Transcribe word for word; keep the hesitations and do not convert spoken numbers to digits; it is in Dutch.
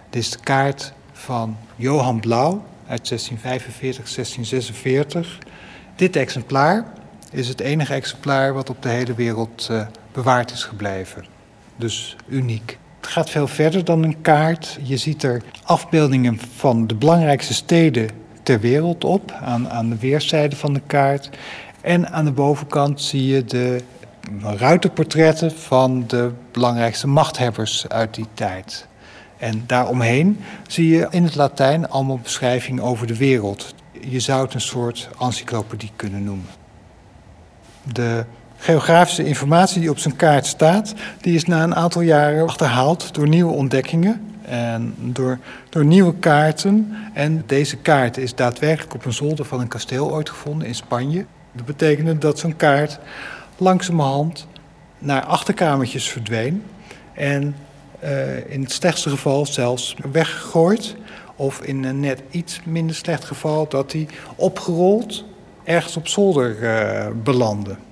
Dit is de kaart van Johan Blauw uit zestien vijfenveertig, zestien zesenveertig. Dit exemplaar is het enige exemplaar wat op de hele wereld uh, bewaard is gebleven. Dus uniek. Het gaat veel verder dan een kaart. Je ziet er afbeeldingen van de belangrijkste steden ter wereld op, aan, aan de weerszijde van de kaart. En aan de bovenkant zie je de ruiterportretten van de belangrijkste machthebbers uit die tijd. En daaromheen zie je in het Latijn allemaal beschrijvingen over de wereld. Je zou het een soort encyclopedie kunnen noemen. De geografische informatie die op zijn kaart staat, die is na een aantal jaren achterhaald door nieuwe ontdekkingen en door, door nieuwe kaarten. En deze kaart is daadwerkelijk op een zolder van een kasteel ooit gevonden in Spanje. Dat betekende dat zo'n kaart langzamerhand naar achterkamertjes verdween en uh, in het slechtste geval zelfs weggegooid. Of in een net iets minder slecht geval dat hij opgerold ergens op zolder uh, belandde.